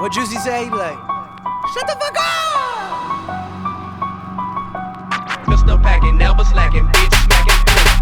What Juicy say? He be like, shut the fuck up! Pistol packing, never slacking, bitch smacking.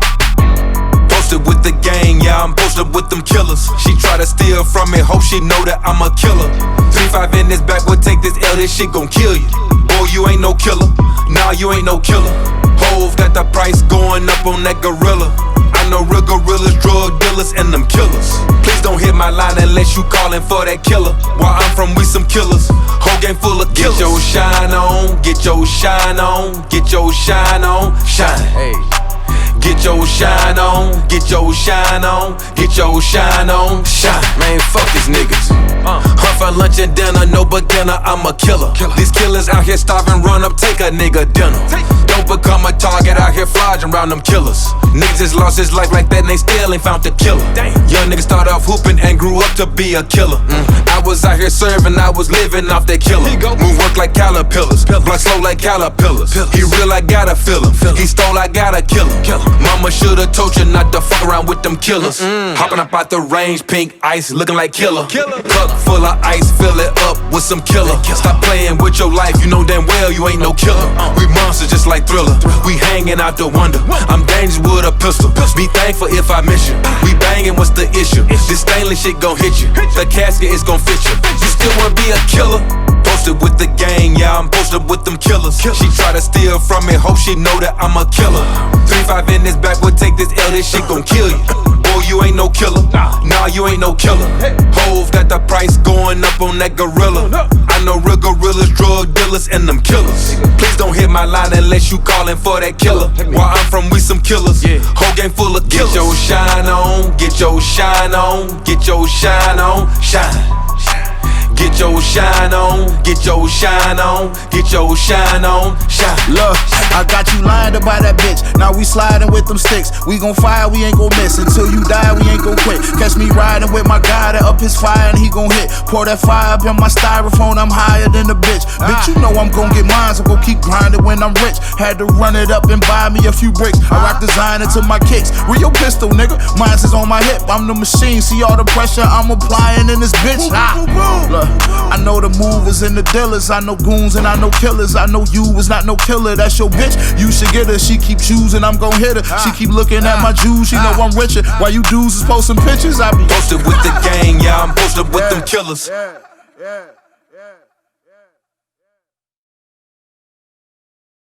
Posted with the gang, yeah, I'm posted with them killers. She try to steal from me, hope she know that I'm a killer. 3-5 in this back, will take this L, this shit gon' kill you. Boy, you ain't no killer, nah, you ain't no killer. Hove got the price going up on that gorilla. I know real gorillas, drug dealers, and them killers. Please don't hit my line unless you callin' for that killer. Where I'm from, we some killers. Whole game full of killers. Get your shine on, get your shine on, get your shine on, shine. Hey. Get your shine on, get your shine on, get your shine on, shine. Man, fuck these niggas. Hunt for lunch and dinner, no beginner, I'm a killer. These killers out here starving, run up, take a nigga dinner. Don't become a target out here flogging around them killers. Niggas just lost his life like that and they still ain't found the killer. Young niggas started off hooping and grew up to be a killer. I was out here serving, I was living off that killer. Move work like caterpillars, blood slow like caterpillars. He real, I gotta feel him. He stole, I gotta kill him. Mama should've told you not to fuck around with them killers. Hopping up out the range, pink ice, looking like killer. Cup full of ice, fill it up with some killer. Stop playing with your life, you know damn well you ain't no killer. We monsters just like Thriller, we hanging out the wonder. I'm dangerous with a pistol, be thankful if I miss you. We banging, what's the issue? This stainless shit gon' hit you, the casket is gon' fit you. You still wanna be a killer? Posted with the gang, yeah, I'm posted with them killers. She try to steal from me, hope she know that I'm a killer. 3-5 in this back, will take this L, this shit gon' kill you. Boy, you ain't no killer, nah, you ain't no killer. Hove got the price going up on that gorilla. I know real gorillas, drug dealers, and them killers. Please don't hit my line unless you callin' for that killer. Where I'm from, we some killers. Whole game full of killers. Get your shine on, get your shine on, get your shine on, shine. Get your shine on, get your shine on, get your shine on, shine. Look, I got you lined up by that bitch. Now we sliding with them sticks. We gon' fire, we ain't gon' miss. Until you die, we ain't gon' quit. Catch me riding with my guy to up his fire and he gon' hit. Pour that fire up in my styrofoam, I'm higher than the bitch. Bitch, you know I'm gon' get mine, so gon' keep grinding when I'm rich. Had to run it up and buy me a few bricks. I rock designer to my kicks. Where your pistol, nigga? Mine's is on my hip. I'm the machine. See all the pressure I'm applying in this bitch. Look, I know the movers and the dealers. I know goons and I know killers. I know you was not no killer. That's your bitch. You should get her. She keep choosing, I'm gon' hit her. She keep looking at my jewels. She know I'm richer. While you dudes is posting pictures, I be posted with the gang, yeah, I'm posted with them killers. Yeah.